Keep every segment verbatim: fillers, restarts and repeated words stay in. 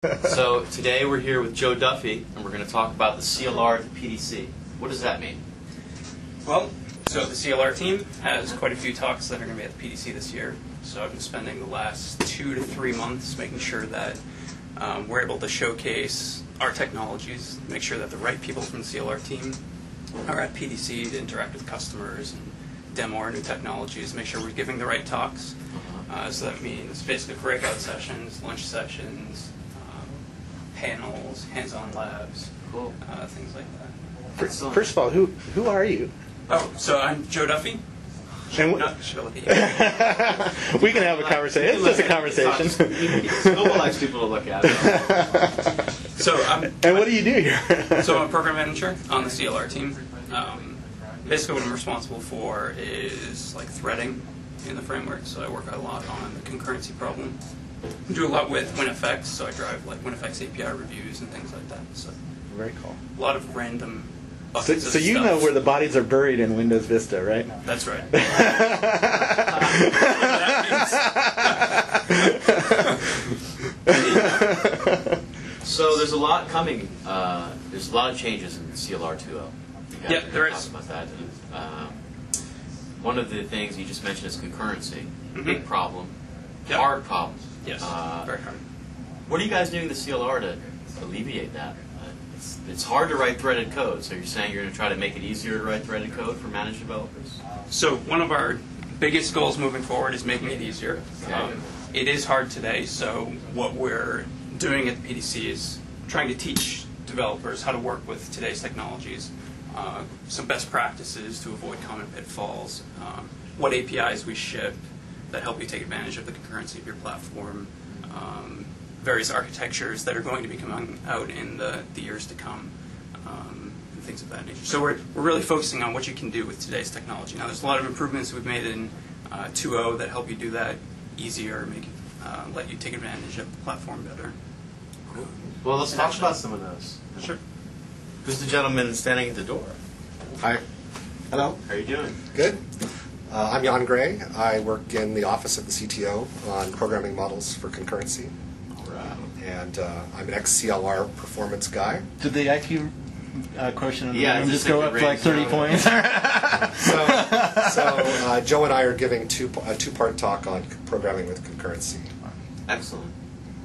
So today we're here with Joe Duffy, and we're going to talk about the C L R at the P D C. What does that mean? Well, so the C L R team has quite a few talks that are going to be at the P D C this year. So I've been spending the last two to three months making sure that um, we're able to showcase our technologies, make sure that the right people from the C L R team are at P D C to interact with customers and demo our new technologies, make sure we're giving the right talks. Uh, so that means basically breakout sessions, lunch sessions, um, panels, hands-on labs, Cool. uh, things like that. First, first of all, who who are you? Oh, so I'm Joe Duffy. And No, should I look at you? we can have a conversation. It's just a conversation. Nobody likes people to look at. So I'm, And what do you do here? so I'm a program manager on the C L R team. Um, basically what I'm responsible for is like threading in the framework. So I work a lot on the concurrency problem. I do a lot with WinFX, so I drive like WinFX A P I reviews and things like that. So Very cool. a lot of random So, buckets so of you stuff. know where the bodies are buried in Windows Vista, right? That's right. So there's a lot coming. Uh, there's a lot of changes in C L R two point oh. You guys Yep, are there gonna is. talk about that. Um, one of the things you just mentioned is concurrency. Mhm. Big problem. Yep. Hard problem. Yes, Uh, very hard. What are you guys doing in the C L R to alleviate that? Uh, it's, it's hard to write threaded code, so you're saying you're going to try to make it easier to write threaded code for managed developers? So one of our biggest goals moving forward is making it easier. Okay. Um, it is hard today, so what we're doing at the P D C is trying to teach developers how to work with today's technologies, uh, some best practices to avoid common pitfalls, um, what A P Is we ship that help you take advantage of the concurrency of your platform, um, various architectures that are going to be coming out in the, the years to come, um, and things of that nature. So we're, we're really focusing on what you can do with today's technology. Now there's a lot of improvements we've made in uh, two point oh that help you do that easier, make it, uh, let you take advantage of the platform better. Cool. Well, let's talk about some of those. Sure. Who's the gentleman standing at the door? Hi. Hello. How are you doing? Good. Uh, I'm Jan Gray. I work in the office of the C T O on programming models for concurrency. All right. And uh, I'm an ex-C L R performance guy. Did the I Q uh, quotient in the Yeah, room just just go like up the to like thirty ratings. points? So, so uh, Joe and I are giving two, a two-part talk on programming with concurrency. Excellent.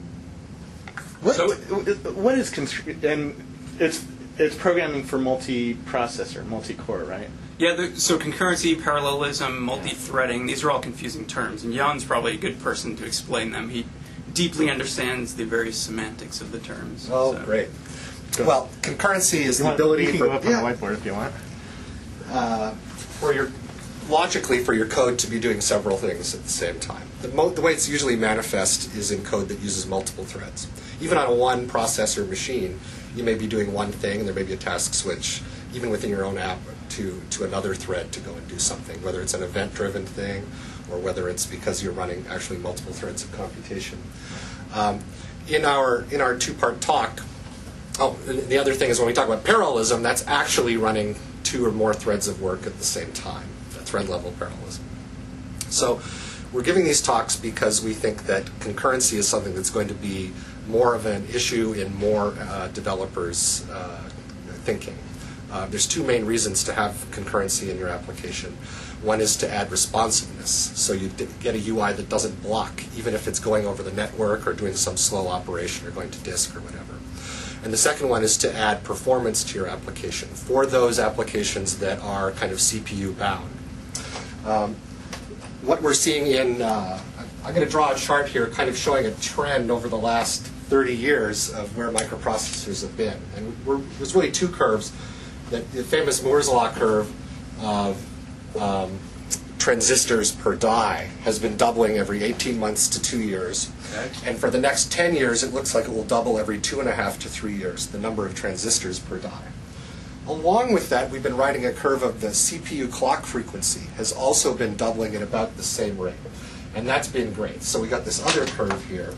What, So- what is con- and it's it's programming for multi-processor, multi-core, right? Yeah, the, so concurrency, parallelism, multi-threading, these are all confusing terms, and Jan's probably a good person to explain them. He deeply understands the various semantics of the terms. Oh, so. great. Go. Well, concurrency is You, the want, ability you can for go up on yeah, the whiteboard if you want. uh, for your logically for your code to be doing several things at the same time. The, mo- the way it's usually manifest is in code that uses multiple threads. Even on a one processor machine, you may be doing one thing, and there may be a task switch, even within your own app, to, to another thread to go and do something, whether it's an event-driven thing or whether it's because you're running actually multiple threads of computation. Um, in our in our two-part talk, oh, the other thing is when we talk about parallelism, that's actually running two or more threads of work at the same time, thread-level parallelism. So we're giving these talks because we think that concurrency is something that's going to be more of an issue in more uh, developers' uh, thinking. Uh, there's two main reasons to have concurrency in your application. One is to add responsiveness, so you d- get a U I that doesn't block, even if it's going over the network or doing some slow operation or going to disk or whatever. And the second one is to add performance to your application for those applications that are kind of C P U bound. Um, what we're seeing in, uh, I'm going to draw a chart here kind of showing a trend over the last thirty years of where microprocessors have been. And we're, there's really two curves. The, the famous Moore's Law curve of um, transistors per die has been doubling every eighteen months to two years. Okay. And for the next ten years, it looks like it will double every two and a half to three years, the number of transistors per die. Along with that, we've been writing a curve of the C P U clock frequency has also been doubling at about the same rate. And that's been great. So we got this other curve here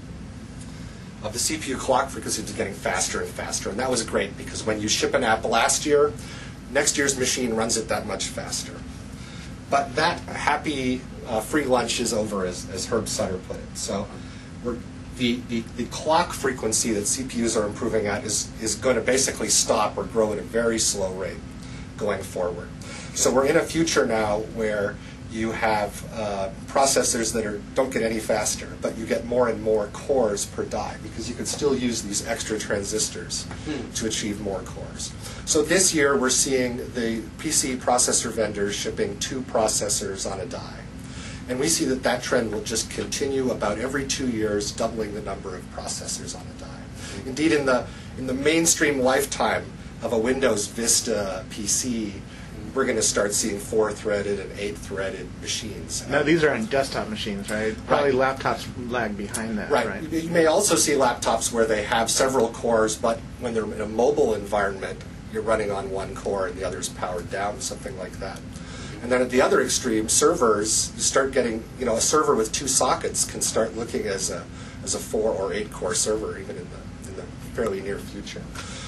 of the C P U clock frequency is getting faster and faster. And that was great because when you ship an app last year, next year's machine runs it that much faster. But that happy uh, free lunch is over, as, as Herb Sutter put it. So we're the, the, the clock frequency that C P Us are improving at is, is going to basically stop or grow at a very slow rate going forward. So we're in a future now where you have uh, processors that are, don't get any faster, but you get more and more cores per die, because you can still use these extra transistors to achieve more cores. So this year we're seeing the P C processor vendors shipping two processors on a die. And we see that that trend will just continue about every two years, doubling the number of processors on a die. Indeed, in the, in the mainstream lifetime of a Windows Vista P C, we're going to start seeing four-threaded and eight-threaded machines. Now, these are on desktop machines, right? Probably Right. laptops lag behind that, Right. right? You you may also see laptops where they have several cores, but when they're in a mobile environment, you're running on one core and the other's powered down, something like that. And then at the other extreme, servers, you start getting, you know, a server with two sockets can start looking as a as a four or eight core server, even in the in the fairly near future.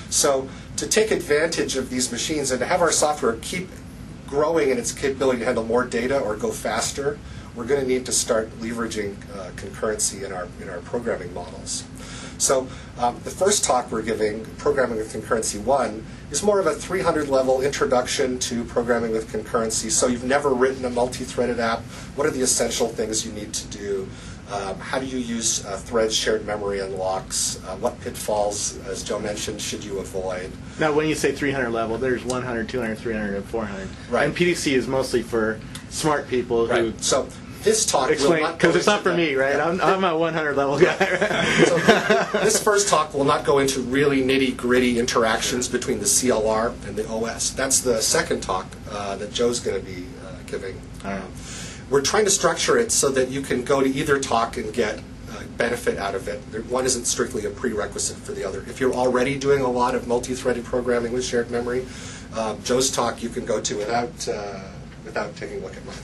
So to take advantage of these machines and to have our software keep growing in its capability to handle more data or go faster, we're going to need to start leveraging uh, concurrency in our in our programming models. So um, the first talk we're giving, Programming with Concurrency one, is more of a three hundred level introduction to programming with concurrency. So you've never written a multi-threaded app. What are the essential things you need to do? Um, how do you use uh, threads, shared memory, and locks? Uh, what pitfalls, as Joe mentioned, should you avoid? Now, when you say three hundred level, there's one hundred, two hundred, three hundred, and four hundred. Right. And P D C is mostly for smart people who Right. So this talk will explain, not because go it's not into for the- me, right? Yeah. I'm, I'm a one hundred level guy. Right? So this first talk will not go into really nitty-gritty interactions between the C L R and the O S. That's the second talk uh, that Joe's going to be uh, giving. All right. Um, we're trying to structure it so that you can go to either talk and get uh, benefit out of it. There- One isn't strictly a prerequisite for the other. If you're already doing a lot of multi-threaded programming with shared memory, um, Joe's talk you can go to without uh, without taking a look at mine.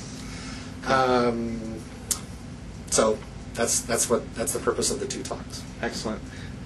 Um, so that's that's what that's the purpose of the two talks. Excellent.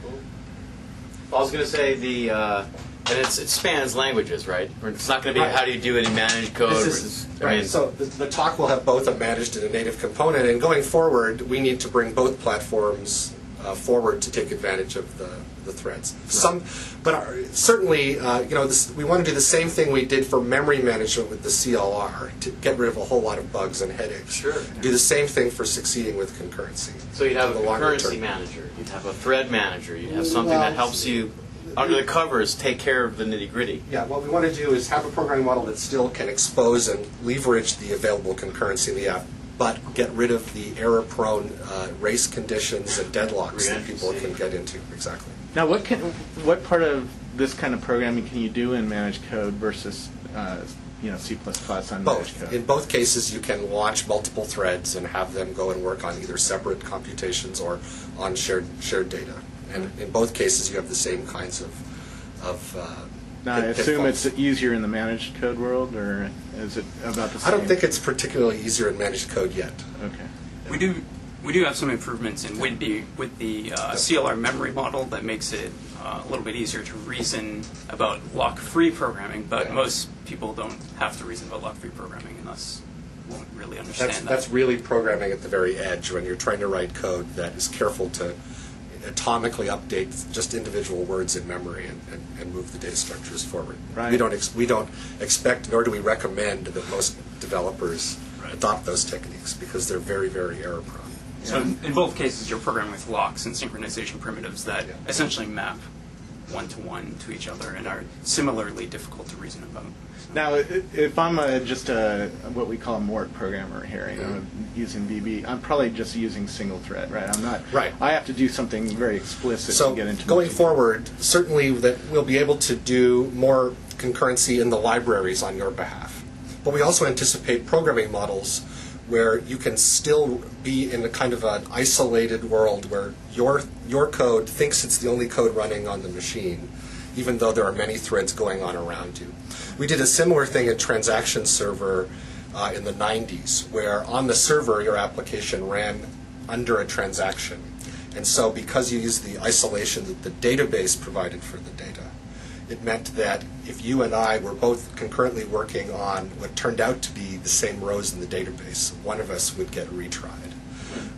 I was going to say the, uh, and it's, it spans languages, right? Or it's not going to be Right. how do you do it in managed code. This versus- is, I right. mean, So the, the talk will have both a managed and a native component, and going forward, we need to bring both platforms uh, forward to take advantage of the, the threads. Some, but our, certainly, uh, you know, this, we want to do the same thing we did for memory management with the C L R to get rid of a whole lot of bugs and headaches. Sure. Do the same thing for succeeding with concurrency. so you'd have a in the longer concurrency term. manager, you'd have a thread manager, you'd have something Well, that helps you under the covers take care of the nitty gritty. Yeah, what we want to do is have a programming model that still can expose and leverage the available concurrency in the app, but get rid of the error-prone uh, race conditions and deadlocks that people can get into. Exactly. Now, what can what part of this kind of programming can you do in managed code versus uh, you know C plus plus on managed Both. code? In both cases, you can launch multiple threads and have them go and work on either separate computations or on shared shared data. And in both cases, you have the same kinds of of. Uh, Now, I pit- assume pitfalls. it's easier in the managed code world, or is it about the same? I don't think it's particularly easier in managed code yet. Okay. We do we do have some improvements in with the with the uh, C L R memory model that makes it uh, a little bit easier to reason about lock-free programming, but Yeah. most people don't have to reason about lock-free programming and thus won't really understand That's, that. that's really programming at the very edge when you're trying to write code that is careful to atomically update just individual words in memory and, and, and move the data structures forward. Right. We don't ex- we don't expect nor do we recommend that most developers adopt those techniques because they're very, very error prone. So in, in both cases, you're programming with locks and synchronization primitives that Yeah. essentially map one-to-one to each other and are similarly difficult to reason about. Now, i- if I'm a, just a what we call a Mort programmer here, you know, using V B, I'm probably just using single thread, right? I'm not. Right. I have to do something very explicit So to get into going multi- forward, certainly that we'll be able to do more concurrency in the libraries on your behalf. But we also anticipate programming models where you can still be in a kind of an isolated world where your your code thinks it's the only code running on the machine, even though there are many threads going on around you. We did a similar thing in Transaction Server uh, in the nineties, where on the server your application ran under a transaction. And so because you used the isolation that the database provided for the data, it meant that if you and I were both concurrently working on what turned out to be the same rows in the database, one of us would get retried.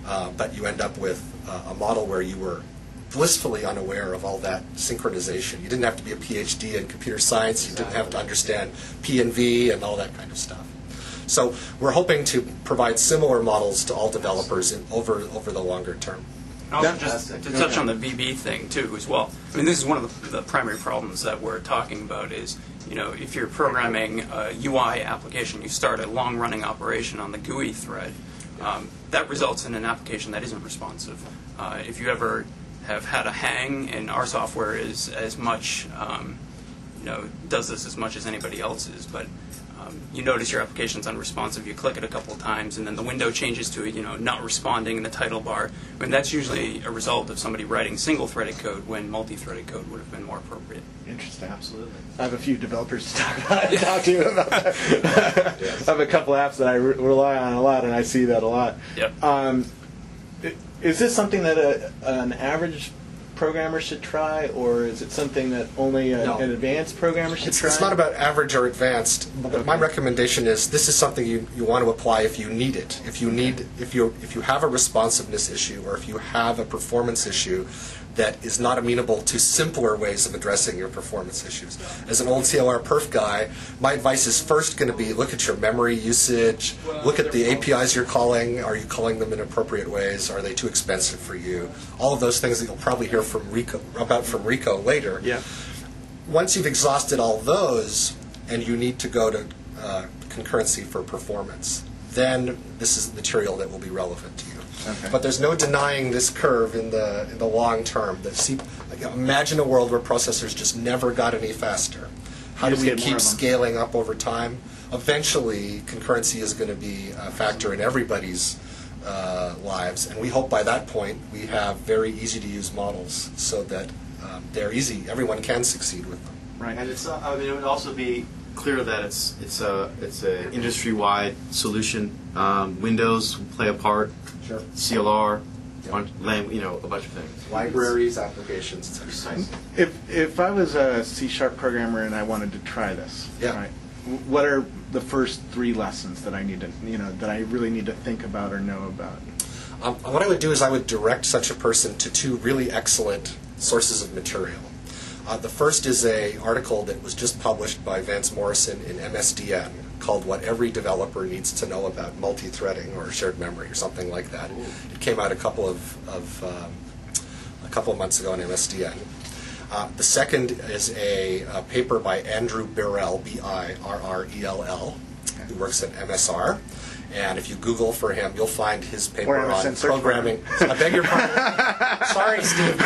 uh, but you end up with uh, a model where you were blissfully unaware of all that synchronization. You didn't have to be a PhD in computer science. You didn't have to understand P and V and all that kind of stuff. So we're hoping to provide similar models to all developers in, over over the longer term. And also, just to touch on the V B thing too, as well. I mean, this is one of the, the primary problems that we're talking about. Is you know, if you're programming a U I application, you start a long-running operation on the G U I thread. Um, that results in an application that isn't responsive. Uh, if you ever have had a hang, and our software is as much, um, you know, does this as much as anybody else's, but um, you notice your application's unresponsive, you click it a couple of times, and then the window changes to, you know, not responding in the title bar. I mean, that's usually a result of somebody writing single-threaded code when multi-threaded code would have been more appropriate. Interesting. Absolutely. I have a few developers to talk about. talk to you about that. Yes. I have a couple apps that I re- rely on a lot, and I see that a lot. Yep. Um, i- is this something that a, an average programmer should try, or is it something that only a, No. an advanced programmer should It's, try? it's not about average or advanced. But my Okay. recommendation is this is something you, you want to apply if you need it. If you need, if you if you have a responsiveness issue or if you have a performance issue that is not amenable to simpler ways of addressing your performance issues. As an old C L R perf guy, my advice is first going to be look at your memory usage, look at the A P Is you're calling. Are you calling them in appropriate ways? Are they too expensive for you? All of those things that you'll probably hear from Rico about from Rico later. Yeah. Once you've exhausted all those and you need to go to uh, concurrency for performance, then this is material that will be relevant to you. Okay. But there's no denying this curve in the in the long term. The C, like, imagine a world where processors just never got any faster. How You do just we get more keep of them. scaling up over time? Eventually, concurrency is going to be a factor in everybody's uh, lives, and we hope by that point we have very easy to use models so that um, they're easy. Everyone can succeed with them. Right. And it's, uh, I mean, it would also be clear that it's it's a it's a industry-wide solution. Um, Windows will play a part. Sure. C L R, Yeah. bunch, lang- you know, a bunch of things. Libraries, applications, et cetera. Precisely. If if I was a C sharp programmer and I wanted to try this, Yeah. right, w- what are the first three lessons that I need to, you know, that I really need to think about or know about? Um, what I would do is I would direct such a person to two really excellent sources of material. Uh, the first is a article that was just published by Vance Morrison in M S D N called "What Every Developer Needs to Know About Multi-Threading" or Shared Memory or something like that. It came out a couple of, of um, a couple of months ago in M S D N. Uh, the second is a, a paper by Andrew Birrell, B I R R E L L, who works at M S R. And if you Google for him, you'll find his paper Or M S N on search for programming. I beg your pardon. Sorry, Steve.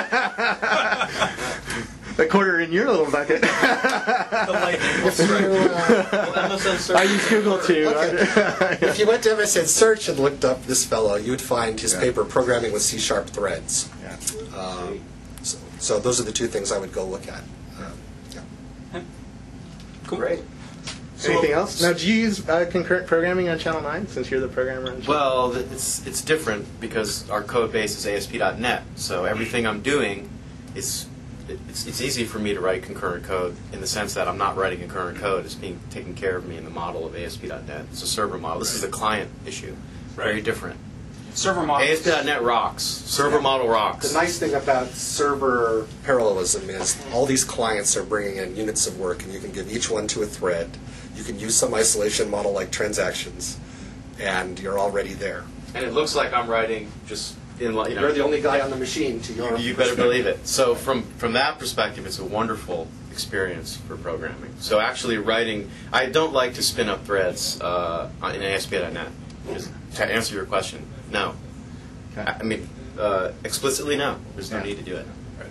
A quarter in your little bucket. The lightning will If you, strike. uh, I use Google too. Okay. if you went to M S N Search and looked up this fellow, you'd find his Yeah. paper, Programming with C-Sharp Threads. Yeah. Um, so, so those are the two things I would go look at. Um, yeah. Cool. Great. Anything else? Now, do you use uh, concurrent programming on Channel nine since you're the programmer on Channel Well, th- it's it's different because our code base is A S P dot net. So everything I'm doing is it- it's it's easy for me to write concurrent code in the sense that I'm not writing concurrent code. It's being taken care of me in the model of A S P dot net. It's a server model. This is a client issue. Very Right. different. Server models. A S P dot net rocks. Server model rocks. The nice thing about server parallelism is all these clients are bringing in units of work, and you can give each one to a thread. You can use some isolation model like transactions, and you're already there. And it looks like I'm writing just in li- you know. You're the only guy on the machine to your. You better believe it. So from from that perspective, it's a wonderful experience for programming. So actually writing, I don't like to spin up threads uh, in A S P dot net. Just to answer your question, no. Okay. I I mean, uh, explicitly no. There's no Yeah. need to do it.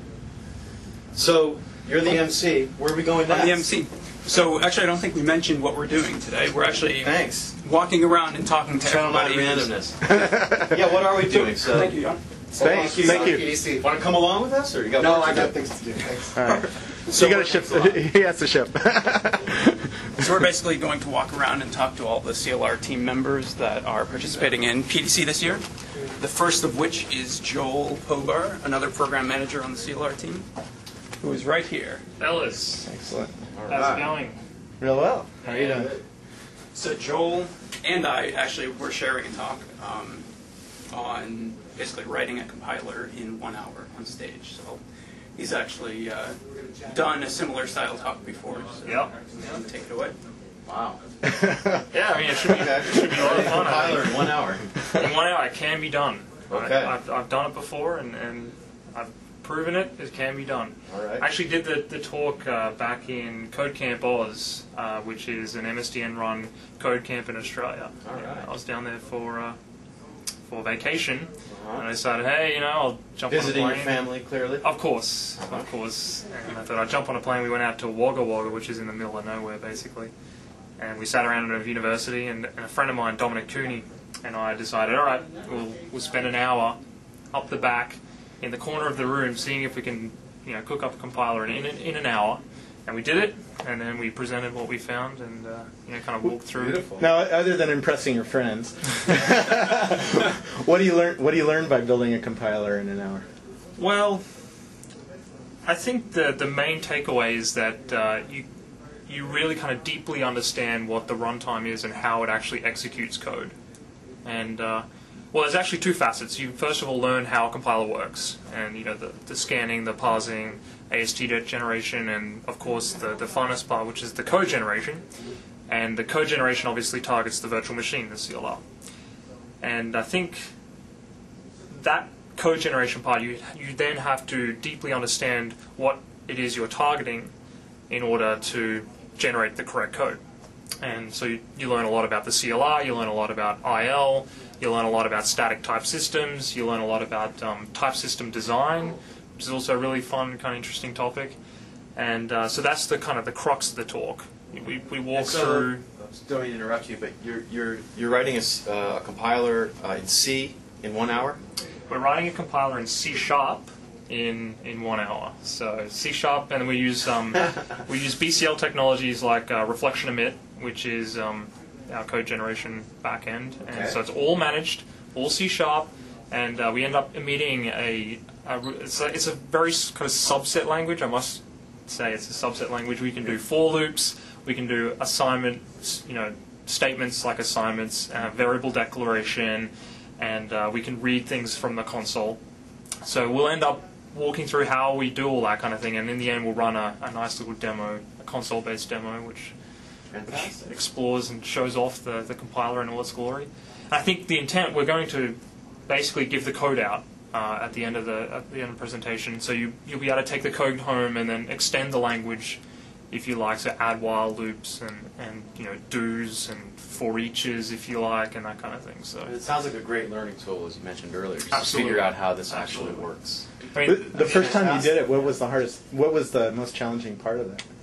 So you're the M C. Where are we going next? I'm the M C. So actually, I don't think we mentioned what we're doing today. We're actually Thanks. walking around and talking to Channel nine everybody. randomness. Yeah, what are we doing? So, Thank you, Jan. Thanks. you. Thank you. P D C. Want to come along with us, or you got No, work to I got do? things to do. Thanks. All right. So So you got to what- ship. He has to ship. So we're basically going to walk around and talk to all the C L R team members that are participating in P D C this year. The first of which is Joel Pogar, another program manager on the C L R team, who is right here. Fellas, Excellent. how's it going? Real well. How are you doing? So Joel and I actually were sharing a talk. Um, on basically writing a compiler in one hour on stage. So he's actually uh, done a similar style talk before. So Yep. take it away. Wow. Yeah, I mean, it should be, it should be a lot of fun. I Compiler think. in one hour. In one hour, it can be done. Okay. I, I've, I've done it before, and, and I've proven it. It can be done. All right. I actually did the, the talk uh, back in Code Camp Oz, uh, which is an M S D N-run code camp in Australia. All right. I was down there for uh, for vacation, Uh-huh. and I decided, hey, you know, I'll jump Visiting on a your plane. family, clearly. Of course, Uh-huh. of course. And I thought I'd jump on a plane. We went out to Wagga Wagga, which is in the middle of nowhere, basically. And we sat around at a university, and, and a friend of mine, Dominic Cooney, and I decided, all right, we'll, we'll spend an hour up the back in the corner of the room seeing if we can, you know, cook up a compiler in, in, in an hour. And we did it, and then we presented what we found and, uh, you know, kind of walked through. Beautiful. Now, other than impressing your friends, what do you learn? What do you learn by building a compiler in an hour? Well, I think the the main takeaway is that uh, you you really kind of deeply understand what the runtime is and how it actually executes code. And uh, well, there's actually two facets. You first of all learn how a compiler works, and you know the, the scanning, the parsing, A S T generation, and of course the the funnest part, which is the code generation. And the code generation obviously targets the virtual machine, the C L R. And I think that code generation part, you you then have to deeply understand what it is you're targeting in order to generate the correct code. And so you, you learn a lot about the C L R, you learn a lot about I L, you learn a lot about static type systems, you learn a lot about um, type system design, which is also a really fun, kind of interesting topic. And uh, so that's the kind of the crux of the talk. We, we walk And so, through... Don't mean to interrupt you, but you're you're you're writing a, s- uh, a compiler uh, in C in one hour. We're writing a compiler in C Sharp in in one hour. So C Sharp, and we use um, we use B C L technologies like uh, Reflection Emit, which is um, our code generation backend, and Okay. so it's all managed, all C Sharp, and uh, we end up emitting a, a it's a, it's a very s- kind of subset language. I must say it's a subset language. We can do for loops, we can do assignments, you know, statements like assignments, uh, variable declaration, and uh, we can read things from the console. So we'll end up walking through how we do all that kind of thing, and in the end we'll run a, a nice little demo, a console-based demo, which, which Fantastic. explores and shows off the, the compiler in all its glory. And I think the intent, we're going to basically give the code out uh, at the end of the at the end of the presentation, so you, you'll be able to take the code home and then extend the language if you like, so add while loops and, and you know do's and for eaches if you like, and that kind of thing. So It sounds like a great learning tool, as you mentioned earlier, just to Absolutely. figure out how this actually Absolutely. works. I mean, The, the first time you did it, what was the hardest? What was the most challenging part of that?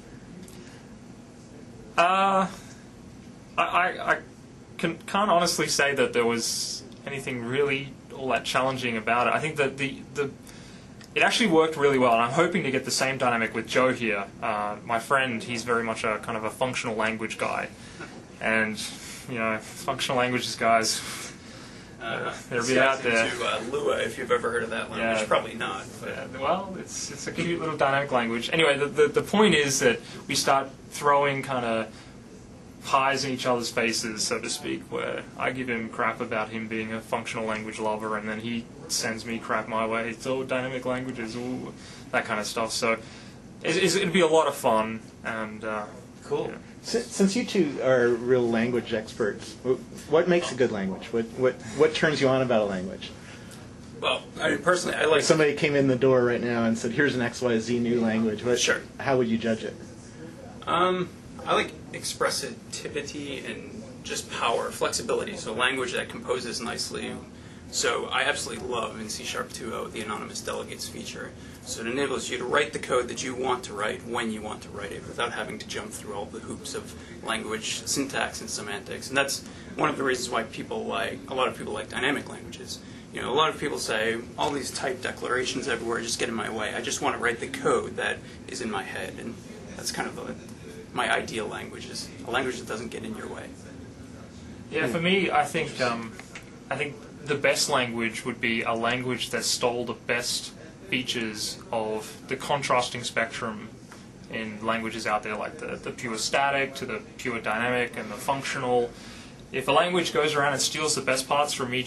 Uh, I, I, I can, can't honestly say that there was anything really all that challenging about it. I think that the, the it actually worked really well, and I'm hoping to get the same dynamic with Joe here. Uh, my friend, he's very much a kind of a functional language guy, and you know, functional languages guys, Uh, they're a this bit guy's out there. into uh, Lua, if you've ever heard of that language. Yeah. Probably not. But Yeah, well, it's it's a cute little dynamic language. Anyway, the, the, the point is that we start throwing kind of pies in each other's faces, so to speak, where I give him crap about him being a functional language lover, and then he sends me crap my way. It's all dynamic languages, all that kind of stuff. So it, it's, it'll be a lot of fun, and uh, Cool. yeah. Since, since you two are real language experts, wh- what makes a good language? What what what turns you on about a language? well, I mean, personally, I If like somebody came in the door right now and said, "Here's an X Y Z new language," what, Sure. how would you judge it? Um, I like expressivity and just power, flexibility. So language that composes nicely. So I absolutely love in C Sharp two point oh the anonymous delegates feature. So it enables you to write the code that you want to write when you want to write it without having to jump through all the hoops of language syntax and semantics. And that's one of the reasons why people like, a lot of people like dynamic languages. You know, a lot of people say, all these type declarations everywhere just get in my way. I just want to write the code that is in my head. And that's kind of the, my ideal language, is a language that doesn't get in your way. Yeah, for me, I think um, I think the best language would be a language that stole the best features of the contrasting spectrum in languages out there, like the, the pure static to the pure dynamic and the functional. If a language goes around and steals the best parts from each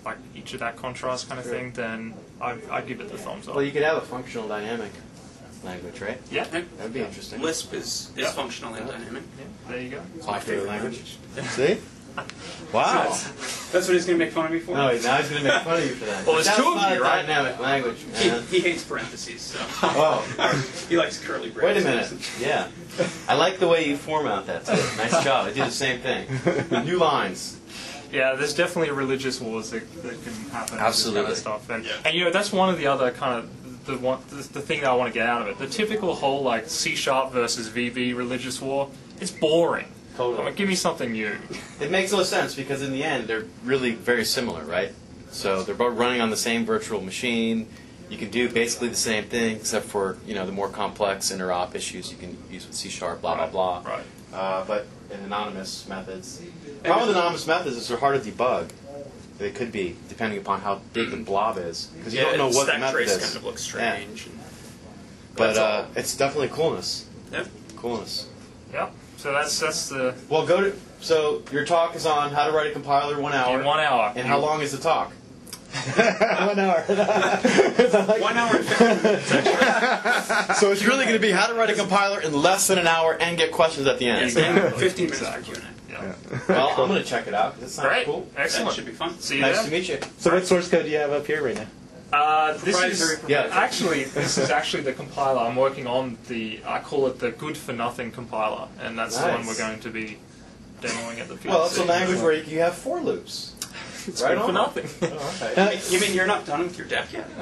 like each of that contrast kind of thing, then I'd, I'd give it the thumbs up. Well, you could have a functional dynamic language, right? Yeah. That'd be interesting. Lisp is, is Yeah. functional and dynamic. Yeah, there you go. It's my favorite language. See? Wow. That's what he's going to make fun of me for? No, now he's going to make fun of you for that. Well, there's That's two of not you, a right? dynamic language, He, man. he hates parentheses, so. Oh, He likes curly wait braces. a minute. Yeah. I like the way you format that, too. Nice job. I do the same thing. New lines. Yeah, there's definitely religious wars that, that can happen. with Absolutely. This kind of stuff, and, Yeah. and you know that's one of the other kind of the one the, the thing that I want to get out of it. The typical whole like C sharp versus V B religious war. It's boring. Totally. Like, give me something new. It makes no sense because in the end they're really very similar, right? So they're both running on the same virtual machine. You can do basically the same thing except for you know the more complex interop issues you can use with C sharp, blah blah blah. Right. Uh, but in anonymous methods, the problem with anonymous methods is they're hard to debug. They could be depending upon how big the blob is because you Yeah, don't know what the stack method trace is. kind of looks Yeah. strange. and- But That's uh, all. it's definitely coolness. Yep. Coolness. Yeah. So that's that's the Well, go to. So your talk is on how to write a compiler in one hour. in one hour. And how long is the talk? One hour. One hour and fifteen minutes. So it's really going to be how to write a compiler in less than an hour and get questions at the end. Exactly. fifteen minutes for Q and A. Yeah. Well, I'm going to check it out. That sounds Great. cool. Excellent. That should be fun. See you Nice there. to meet you. So what source code do you have up here right now? Uh, this Proprietary. is Yeah. actually this is actually the compiler I'm working on. The I call it the Good for Nothing compiler, and that's the one Nice. we're going to be demoing at the P L C. Well, it's a language where you, you have for loops. It's right good for on. nothing. Oh, okay. You mean you're not done with your deck yet?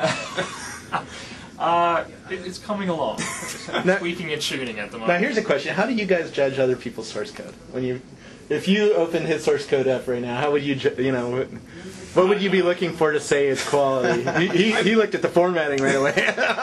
Uh, it, it's coming along. Now- Tweaking and tuning at the Now moment. here's a question: how do you guys judge other people's source code? When you, if you open his source code up right now, how would you, ju- you know, what, what would you be looking for to say it's quality? he, he, he looked at the formatting right away.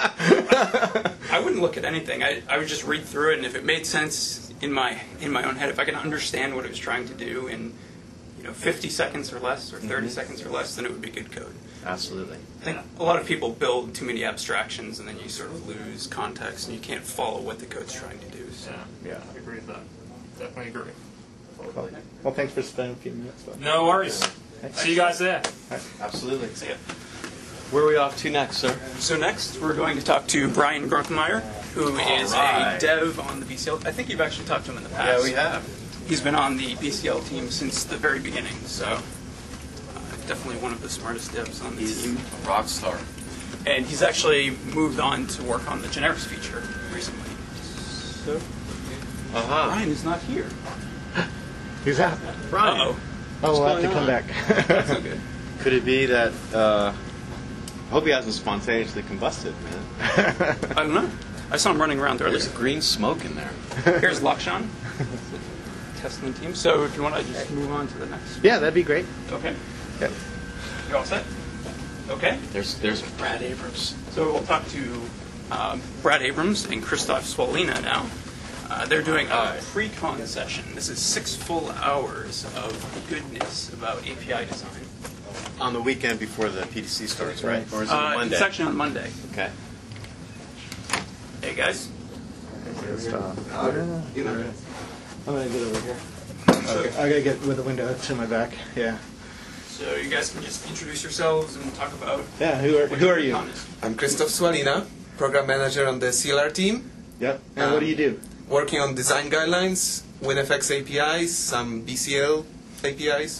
I wouldn't look at anything. I, I would just read through it, and if it made sense in my in my own head, if I could understand what it was trying to do in you know fifty seconds or less, or thirty seconds or less, then it would be good code. Absolutely. I think a lot of people build too many abstractions, and then you sort of lose context, and you can't follow what the code's trying to do. So. Yeah, yeah, I agree with that. Definitely agree. Cool. Well, thanks for spending a few minutes. With us. No worries. See you guys there. Absolutely. So, yeah. Where are we off to next, sir? So next, we're going to talk to Brian Grunkemeyer, who is right. a dev on the B C L. I think you've actually talked to him in the past. Yeah, we have. He's been on the B C L team since the very beginning, so uh, definitely one of the smartest devs on the He's team. a rock star. And he's actually moved on to work on the generics feature recently. So Uh-huh. Brian is not here. Who's that? Brian. Uh-oh. Oh, we'll have going to come on? back. That's not good. Could it be that, uh, I hope he hasn't spontaneously combusted, man. I don't know. I saw him running around earlier. There's green smoke in there. Here's Lakshan, testing team. So if you want to just move on to the next. Yeah, that'd be great. Okay. Yep. You all set? Okay. There's there's Brad Abrams. So we'll talk to uh, Brad Abrams and Christoph Swalina now. Uh, they're doing a Hi. pre-con session. This is six full hours of goodness about A P I design. On the weekend before the P D C starts, right? Or is it Uh, Monday? It's actually on Monday. Okay. Hey guys. I'm gonna get over here. Okay. I gotta get with the window to my back. Yeah. So you guys can just introduce yourselves and talk about. Yeah. Who are what Who your are you? pre-con is. I'm Christoph Swalina, program manager on the C L R team, Yep. And what do you do? working on design guidelines, WinFX A P Is, some B C L A P Is.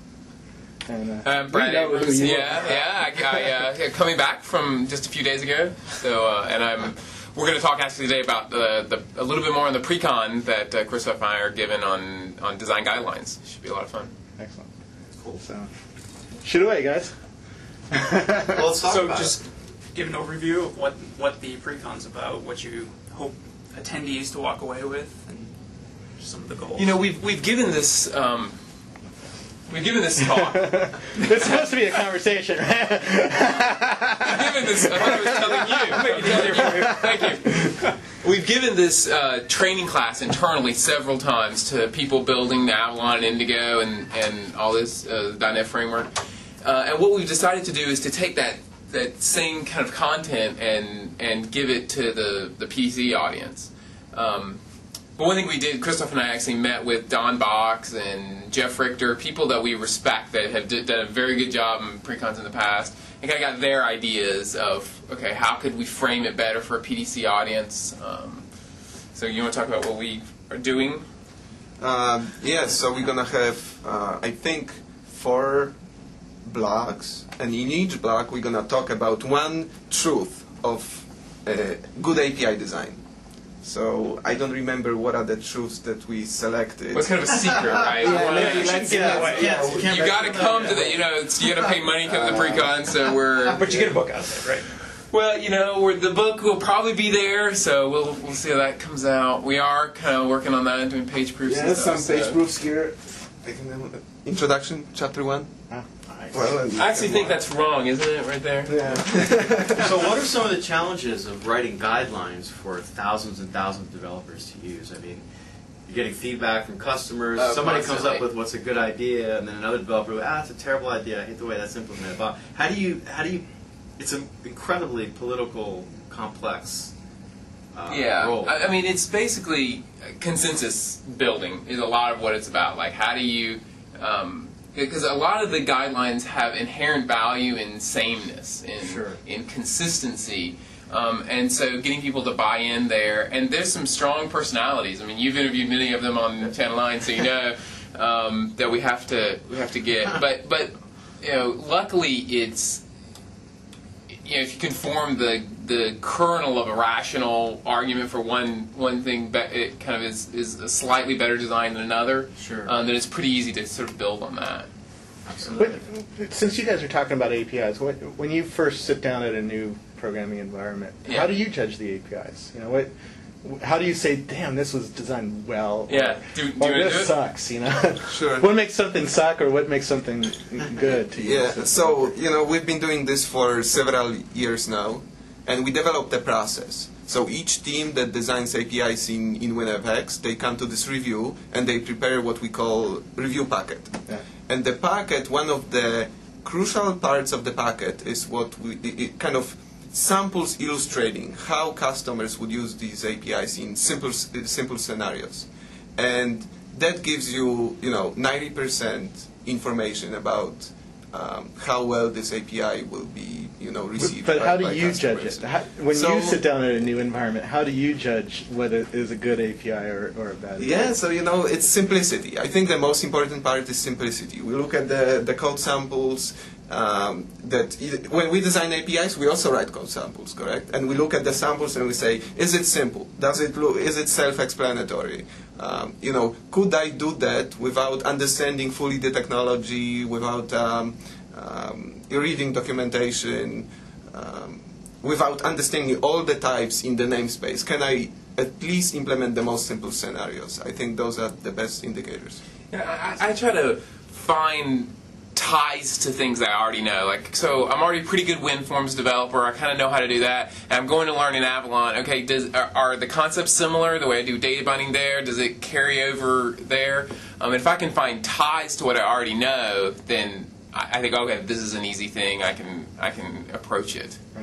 And, uh, Um, Brad we know who Abrams, you yeah, are. yeah, I, I, uh, yeah, coming back from just a few days ago. So, uh, and I'm, we're going to talk actually today about the, the a little bit more on the pre-con that uh, Christoph and I are given on on design guidelines. Should be a lot of fun. Excellent. Cool. So, shoot away, guys. Well, let's talk So about just give an overview of what what the pre-con's about, what you hope attendees to walk away with, and some of the goals. You know, we've we've given this um, we've given this talk. It's supposed to be a conversation, right? We've given this. I thought I was telling you. I'm making it easier for you. Thank you. We've given this uh, training class internally several times to people building the Avalon and Indigo and, and all this uh, .NET framework. Uh, and what we've decided to do is to take that that same kind of content and and give it to the the P C audience. Um, but one thing we did, Christoph and I actually met with Don Box and Jeff Richter, people that we respect that have d- done a very good job in pre-cons in the past, and kind of got their ideas of, okay, how could we frame it better for a P D C audience? Um, so you want to talk about what we are doing? Um, yes, so we're gonna have, uh, I think, four blocks, and in each block we're gonna talk about one truth of uh, good A P I design. So I don't remember what are the truths that we selected. Well, it's kind of a secret, right? Yeah, Well, maybe you let's give get it away. Yes, you can't- got to come to the, you know, it's, you got to pay money to come to the pre-con, so we're... But you get a book out of it, right? Well, you know, we're, the book will probably be there, so we'll we'll see how that comes out. We are kind of working on that and doing page proofs Yeah, and some stuff. page so. proofs here. I can, uh, introduction, chapter one. Ah, Well, and- I actually think that's wrong, isn't it, right there? Yeah. So what are some of the challenges of writing guidelines for thousands and thousands of developers to use? I mean, you're getting feedback from customers. Uh, Somebody comes constantly. up with what's a good idea, and then another developer goes, ah, it's a terrible idea. I hate the way that's implemented. But how do you, how do you, it's an incredibly political, complex uh, Yeah, role. I, I mean, it's basically consensus building is a lot of what it's about. Like, how do you, um, because a lot of the guidelines have inherent value in sameness, in Sure. in consistency, um, and so getting people to buy in there. And there's some strong personalities. I mean, you've interviewed many of them on Channel Nine, so you know um, that we have to we have to get. But but you know, luckily it's. You know, if you can form the the kernel of a rational argument for one one thing, be, it kind of is is a slightly better design than another. Sure. Um, then it's pretty easy to sort of build on that. Absolutely. But since you guys are talking about A P Is, what, when you first sit down at a new programming environment, Yeah. how do you judge the A P Is? You know, what, how do you say, "Damn, this was designed well"? or- Yeah. Do, do you Or want to this do it? sucks, you know. Sure. What makes something suck, or what makes something good to you? Yeah, so, you know, we've been doing this for several years now, and we developed a process. So each team that designs A P Is in, in WinFX, they come to this review, and they prepare what we call review packet. Yeah. And the packet, one of the crucial parts of the packet is what we, it it kind of samples illustrating how customers would use these A P Is in simple, s- simple scenarios. And that gives you, you know, ninety percent information about um, how well this A P I will be, you know, received. But by, how do by you judge customers. it? How, when So- you sit down at a new environment, how do you judge whether it is a good A P I or, or a bad? Yeah, so you know, it's simplicity. I think the most important part is simplicity. We look at the, the code samples. Um, that either, when we design A P Is, we also write code samples, correct? And we look at the samples and we say, is it simple? Does it look? Is it self-explanatory? Um, you know, could I do that without understanding fully the technology, without um, um, reading documentation, um, without understanding all the types in the namespace? Can I at least implement the most simple scenarios? I think those are the best indicators. Yeah, I, I try to find ties to things that I already know. Like, so I'm already a pretty good WinForms developer. I kind of know how to do that. And I'm going to learn in Avalon. Okay, does are, are the concepts similar? The way I do data binding there, does it carry over there? Um, if I can find ties to what I already know, then I, I think, okay, this is an easy thing. I can I can approach it. Right.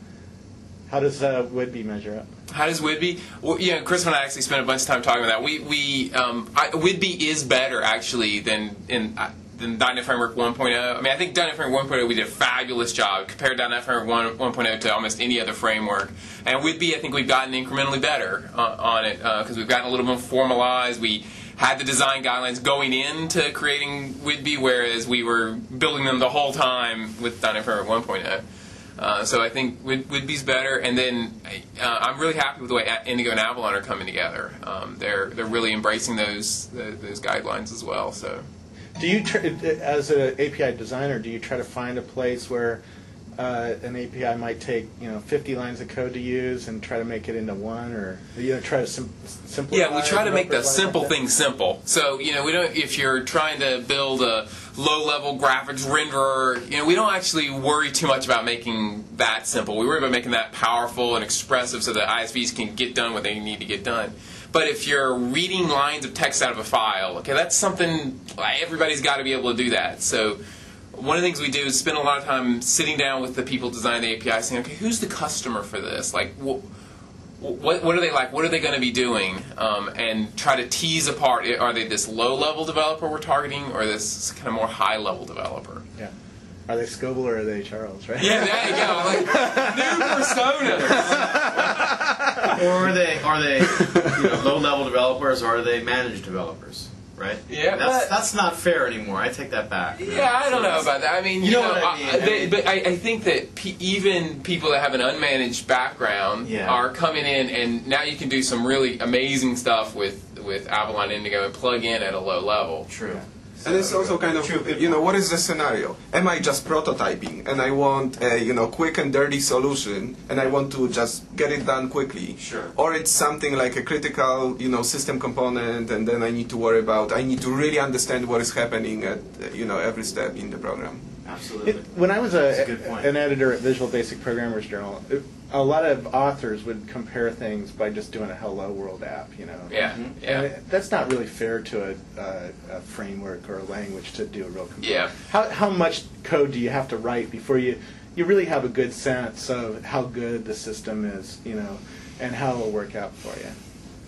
How does uh, Whidbey measure up? How does Whidbey? Well, you know, Chris and I actually spent a bunch of time talking about that. We we um, I, Whidbey is better actually than in. Uh, than .dot net Framework one point oh. I mean, I think .dot net Framework one point oh, we did a fabulous job. Compared .dot net Framework one point oh to almost any other framework. And Whidbey, I think we've gotten incrementally better uh, on it because uh, we've gotten a little more formalized. We had the design guidelines going into creating Whidbey, whereas we were building them the whole time with .dot net Framework one point oh. Uh, so I think Whid- Whidbey's better, and then uh, I'm really happy with the way A- Indigo and Avalon are coming together. Um, they're they're really embracing those the, those guidelines as well. So. Do you, tr- as an A P I designer, do you try to find a place where uh, an A P I might take, you know, fifty lines of code to use and try to make it into one, or you know, try to sim- simplify? Yeah, we try to make the developers' life simple like that? thing simple. So, you know, we don't. If you're trying to build a low-level graphics renderer, you know, we don't actually worry too much about making that simple. We worry about making that powerful and expressive so that I S Vs can get done what they need to get done. But if you're reading lines of text out of a file, okay, that's something everybody's got to be able to do that. So one of the things we do is spend a lot of time sitting down with the people designing the A P I, saying, okay, who's the customer for this? Like, wh- what what are they like? What are they going to be doing? Um, and try to tease apart: are they this low-level developer we're targeting, or this kind of more high-level developer? Yeah. Are they Scoble or are they Charles? Right. Yeah, there you go. Like new personas. Or are they are they you know, low-level developers, or are they managed developers? Right? Yeah, that's but- that's not fair anymore. I take that back. Yeah, I don't know about that. I mean, you, You know know, what I mean. uh, they, I mean- but I, I think that pe even people that have an unmanaged background Yeah. are coming in, and now you can do some really amazing stuff with with Avalon Indigo and plug in at a low level. True. And it's also kind of, you know, what is the scenario? Am I just prototyping and I want a, you know, quick and dirty solution and I want to just get it done quickly? Sure. Or it's something like a critical, you know, system component and then I need to worry about, I need to really understand what is happening at, you know, every step in the program. Absolutely. It, when I was That's a, a good point. an editor at Visual Basic Programmers Journal, it, a lot of authors would compare things by just doing a Hello World app, you know. Yeah, Mhm. yeah. And it, that's not really fair to a, uh, a framework or a language to do a real computer. Yeah. How, how much code do you have to write before you, you really have a good sense of how good the system is, you know, and how it will work out for you?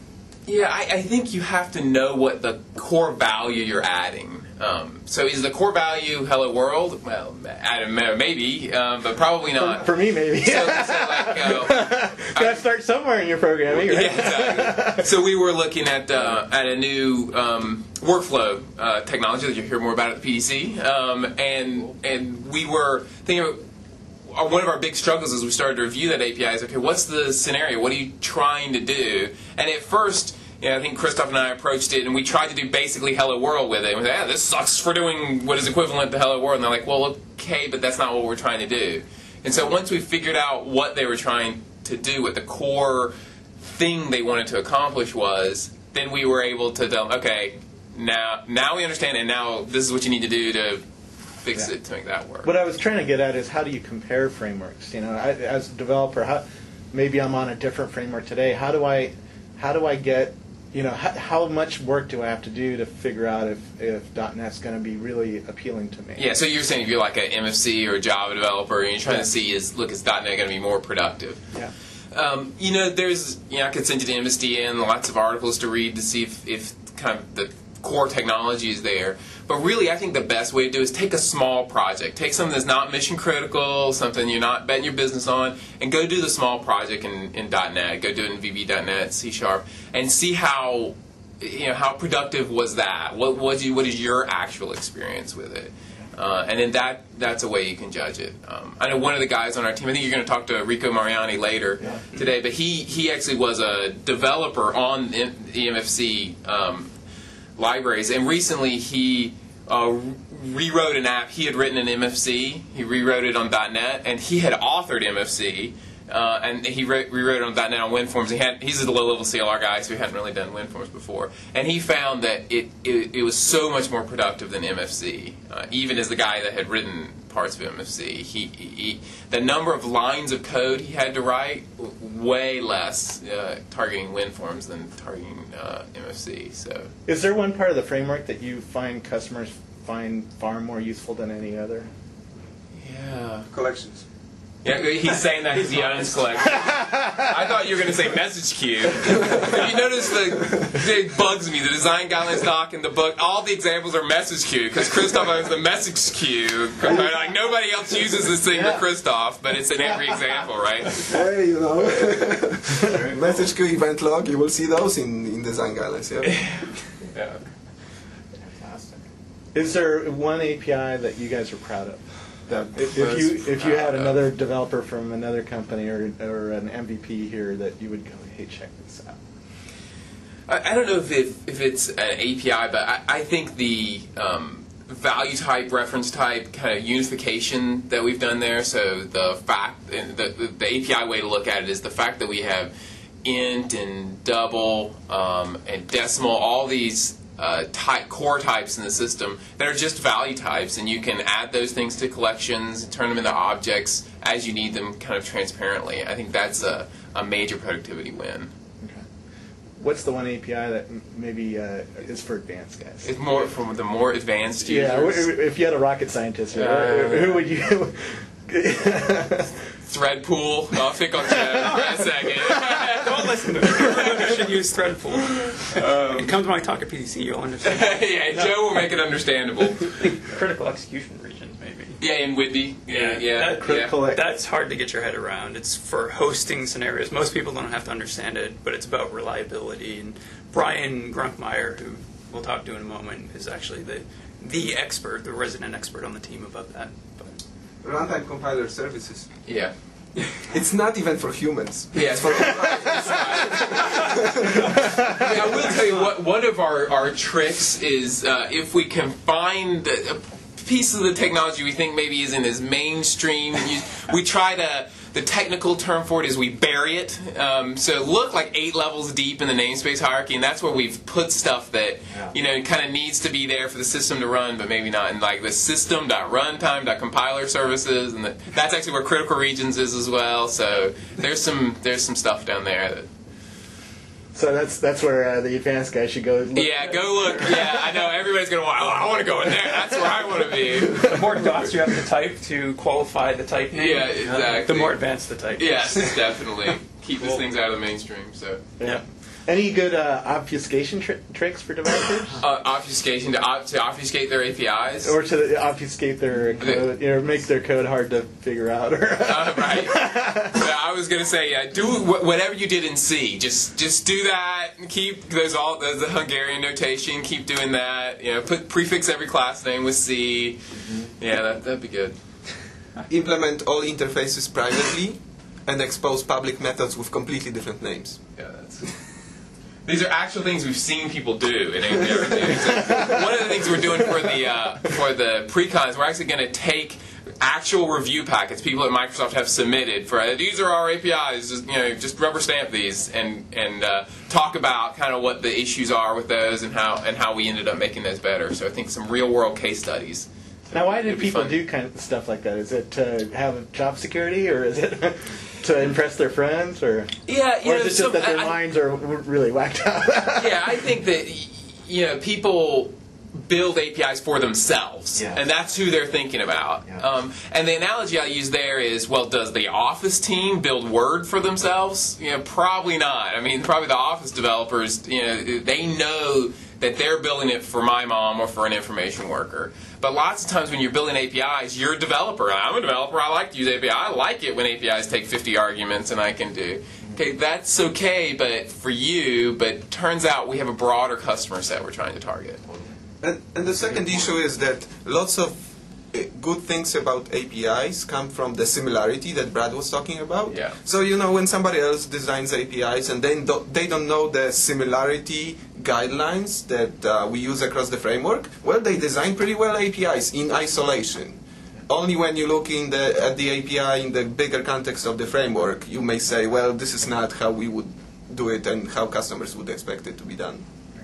Yeah, I, I think you have to know what the core value you're adding. Um, so is the core value Hello World? Well, I don't know, maybe, um, but probably not. For me, maybe. So, so like, uh, Got to start somewhere in your programming, right? Yeah, exactly. So we were looking at uh, at a new um, workflow uh, technology that you'll hear more about at the P D C, um, and and we were thinking about, uh, one of our big struggles as we started to review that A P I is, okay, what's the scenario? What are you trying to do? And at first, you know, I think Christoph and I approached it, and we tried to do basically Hello World with it. And we said, yeah, this sucks for doing what is equivalent to Hello World. And they're like, well, okay, but that's not what we're trying to do. And so once we figured out what they were trying to do, what the core thing they wanted to accomplish was, then we were able to tell them, okay, now now we understand, and now this is what you need to do to fix Yeah. it to make that work. What I was trying to get at is how do you compare frameworks? You know, I, as a developer, how, maybe I'm on a different framework today. How do I, how do I get, you know, how, how much work do I have to do to figure out if, if .NET's going to be really appealing to me? Yeah, so you're saying if you're like an M F C or a Java developer, and you're trying Yeah. to see is, look, is .NET going to be more productive? Yeah. Um, you know, there's, you know, I could send you to M S D N, lots of articles to read to see if, if kind of the core technology is there. But really, I think the best way to do is take a small project. Take something that's not mission critical, something you're not betting your business on, and go do the small project in, in .NET. Go do it in V B dot net, C Sharp, and see how, you know, how productive was that? What was you? What is your actual experience with it? Uh, and then that that's a way you can judge it. Um, I know one of the guys on our team, I think you're going to talk to Rico Mariani later today, but he, he actually was a developer on the E M F C um, libraries, and recently he uh, rewrote an app. He had written an M F C, he rewrote it on .NET, and he had authored M F C, uh, and he re rewrote it on .NET on WinForms. He had, he's a low-level C L R guy, so he hadn't really done WinForms before, and he found that it, it, it was so much more productive than M F C, uh, even as the guy that had written parts of M F C. He, he, the number of lines of code he had to write, way less uh, targeting WinForms than targeting uh, M F C. So. Is there one part of the framework that you find customers find far more useful than any other? Yeah. Collections. Yeah, he's saying that because he owns collection. I thought you were going to say message queue. If you notice, the it bugs me. The design guidelines doc and the book, all the examples are message queue because Christoph owns the message queue. Like nobody else uses this thing but Christoph, but it's in every example, right? Hey, you know, message queue, event log, you will see those in, in design guidelines, yeah. Yeah. Is there one A P I that you guys are proud of? That if, if you if you had another developer from another company or or an M V P here that you would go, hey, check this out. I, I don't know if it, if it's an A P I, but I, I think the um, value type, reference type kind of unification that we've done there. So the fact, the, the, the A P I way to look at it is the fact that we have int and double um, and decimal, all these uh, type, core types in the system that are just value types, and you can add those things to collections and turn them into objects as you need them kind of transparently. I think that's a, a major productivity win. Okay. What's the one A P I that m- maybe uh, is for advanced guys? It's more from the more advanced Yeah, users. w- if you had a rocket scientist, here, Uh, who would you? Thread pool. I'll pick on Joe for a second. Don't listen to me. You should use Threadful. Um, Come to my talk at P D C, you'll understand. Yeah, Joe will make it understandable. Critical execution regions, maybe. Yeah, and Whitby. Yeah, yeah. That- yeah. Critical. That's hard to get your head around. It's for hosting scenarios. Most people don't have to understand it, but it's about reliability. And Brian Grunkmeyer, who we'll talk to in a moment, is actually the the expert, the resident expert on the team about that. But Runtime compiler services. Yeah. It's not even for humans. Yeah. It's for Yeah, I will tell you what. One of our, our tricks is uh, if we can find a piece of the technology we think maybe isn't as mainstream, you, we try to. The technical term for it is we bury it. Um, so look like eight levels deep in the namespace hierarchy, and that's where we've put stuff that you know kind of needs to be there for the system to run, but maybe not. And like the system.runtime.compiler services, and the, that's actually where critical regions is as well. So there's some there's some stuff down there that. So that's that's where uh, the advanced guy should go. Look. Yeah, go look. Yeah, I know everybody's gonna want. Oh, I want to go in there. That's where I want to be. the more dots you have to type to qualify the type name, Yeah, exactly. the more advanced the type Yes, is. definitely. Keep these things out of the mainstream. So. Yeah. Any good uh, obfuscation tri- tricks for developers? Uh, obfuscation to, op- to obfuscate their A P Is. Or to obfuscate their code, you know, make their code hard to figure out. uh, right. So I was gonna say, yeah, do wh- whatever you did in C. Just just do that. And keep those all there's the Hungarian notation. Keep doing that. You know, put prefix every class name with C. Mm-hmm. Yeah, that that'd be good. implement all interfaces privately and expose public methods with completely different names. Yeah, that's. These are actual things we've seen people do in everything. So one of the things we're doing for the uh, for the pre-con is we're actually going to take actual review packets people at Microsoft have submitted for uh, these are our A P Is. Just, you know, just rubber stamp these and and uh, talk about kind of what the issues are with those and how and how we ended up making those better. So I think some real world case studies. Now, why do It'd be people fun. do kind of stuff like that? Is it to have job security, or is it to impress their friends, or Yeah, you or know, is it just so that their I- I- minds are w- really whacked out? yeah, I think that y- you know people build A P Is for themselves, Yes. and that's who they're thinking about. Yeah. Um, and the analogy I use there is, well, does the Office team build Word for themselves? You know, probably not. I mean, probably the Office developers, you know, they know that they're building it for my mom or for an information worker. But lots of times when you're building A P Is, you're a developer. I'm a developer. I like to use A P I. I like it when A P Is take fifty arguments and I can do. Okay, that's okay, but for you. But turns out we have a broader customer set we're trying to target. And, and the second issue is that lots of uh, good things about A P Is come from the similarity that Brad was talking about. Yeah. So, you know, when somebody else designs A P Is and then do, they don't know the similarity guidelines that uh, we use across the framework, well, they design pretty well A P Is in isolation. Only when you look in the, at the A P I in the bigger context of the framework, you may say, well, this is not how we would do it and how customers would expect it to be done.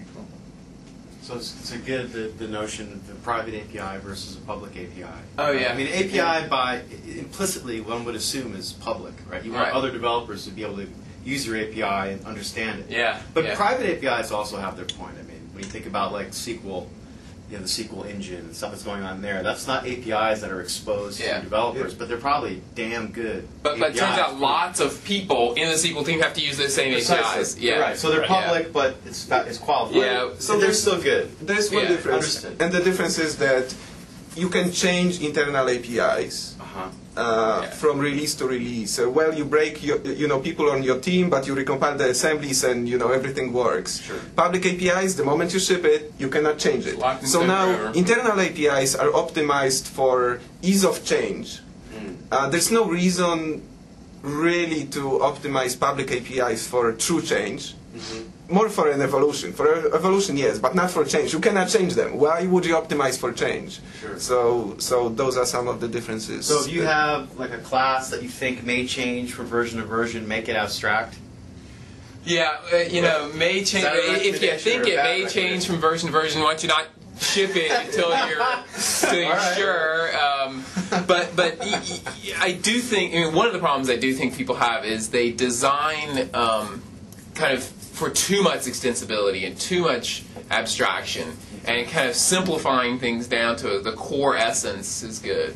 So it's, it's a good the, the notion of the private A P I versus a public A P I. Oh, yeah. I mean, A P I by implicitly one would assume is public, right? You want Right. other developers to be able to use your A P I and understand it. Yeah, But yeah. private A P Is also have their point. I mean, when you think about like S Q L, you know, the S Q L engine and stuff that's going on there, that's not A P Is that are exposed Yeah. to developers, but they're probably damn good. But, but it A P Is. turns out lots of people in the S Q L team have to use those same A P Is. Precisely. Yeah, Right. So they're Right, public, but it's not, it's qualified. Yeah. So So they're there's- still good. There's one Yeah, difference, understood. and the difference is that you can change internal A P Is Uh-huh. uh, Yeah. from release to release. So, well, you break your, you know, people on your team, but you recompile the assemblies, and you know everything works. Sure. Public A P Is, the moment you ship it, you cannot change it. Locked in So stone now forever. internal A P Is are optimized for ease of change. Uh, there's no reason really to optimize public A P Is for true change. More for an evolution. For a- evolution, yes, but not for change. You cannot change them. Why would you optimize for change? Sure. So, so those are some of the differences. So if you have like a class that you think may change from version to version, make it abstract. Yeah, uh, you know, may change. that a If you recommendation think or a it bad may change recommendation? from version to version, why don't you not ship it until you're, until you're All right. sure? Um, but but y- y- I do think, I mean, one of the problems I do think people have is they design um, kind of for too much extensibility and too much abstraction, and kind of simplifying things down to the core essence is good.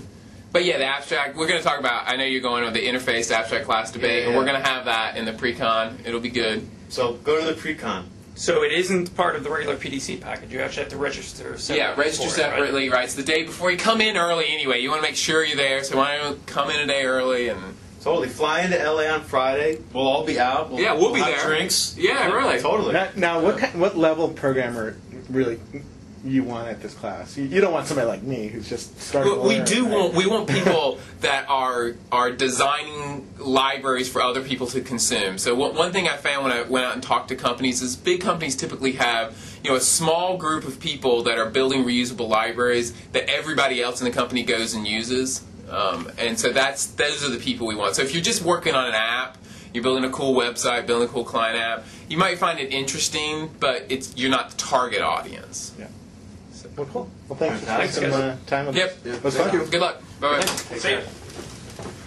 but yeah, the abstract, we're going to talk about, I know you're going with the interface to abstract class debate, Yeah, and yeah. we're going to have that in the pre-con. It'll be good. So go to the pre-con. So it isn't part of the regular P D C package. You actually have to register separately. Yeah, register for it, right? separately, right? It's the day before. You come in early anyway. You want to make sure you're there, so why don't you come in a day early and... Totally. Fly into L A on Friday. We'll all be out. We'll, Yeah, we'll be have there. drinks. Yeah, really. Totally. Now, now what kind, what level programmer really you want at this class? You, you don't want somebody like me who's just starting. But to we learn, do right? want we want people that are are designing libraries for other people to consume. So one, one thing I found when I went out and talked to companies is big companies typically have you know a small group of people that are building reusable libraries that everybody else in the company goes and uses. Um, and so that's those are the people we want. So if you're just working on an app, you're building a cool website, building a cool client app, you might find it interesting, but it's you're not the target audience. Yeah. Well, cool. Well, thanks. Fantastic. Thanks for some uh, time. with Yep. us. It was fun. Good luck. Bye bye. See ya.